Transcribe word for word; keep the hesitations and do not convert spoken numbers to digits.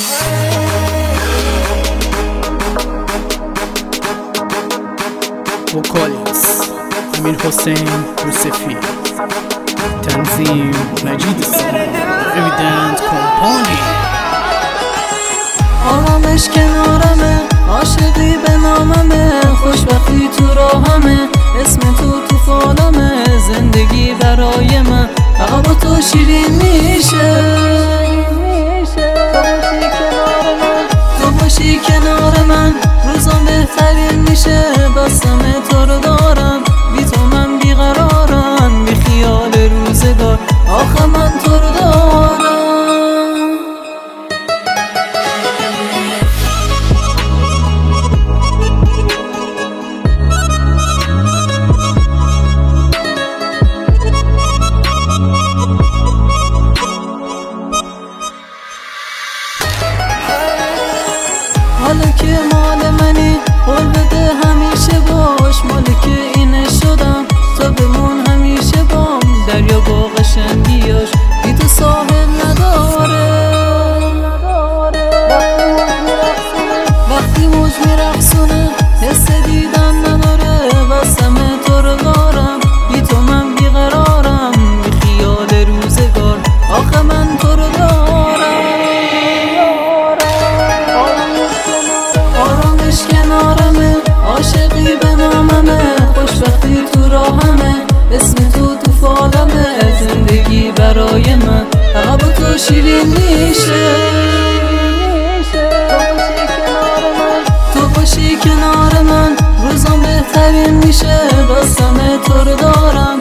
وکالیکس امیر حسین یوسفی، تنظیم مجید اویدنت کمپانی. آرامش کنارمه، عاشقی به ناممه، خوشبختی تو راهمه، اسم تو تو فالمه، زندگی برای من فقط با تو شیرین میشه. تو باشی کنار من روزام بهترین میشه، بستم تو رو دارم، بی تو من بیقرارم، بی خیال روزگار آخه من تو رو دارم. حالا که مال منی قول بده همیشه باش، مالی که اینه شدم تا بمون همیشه بام، دریا با قشنگیاش بی تو ساحل نداره. وقتی موج میرقصونه حس دیدن نداره، بستم تو رو دارم، بی تو من بیقرارم، بی خیال روزگار آخه من تو رو دارم. عاشقی به ناممه، خوشبختی تو راهمه، اسم تو تو فالمه، زندگی برای من فقط با تو شیرین میشه. تو باشی کنار من روزام بهترین میشه، بستم تو رو دارم،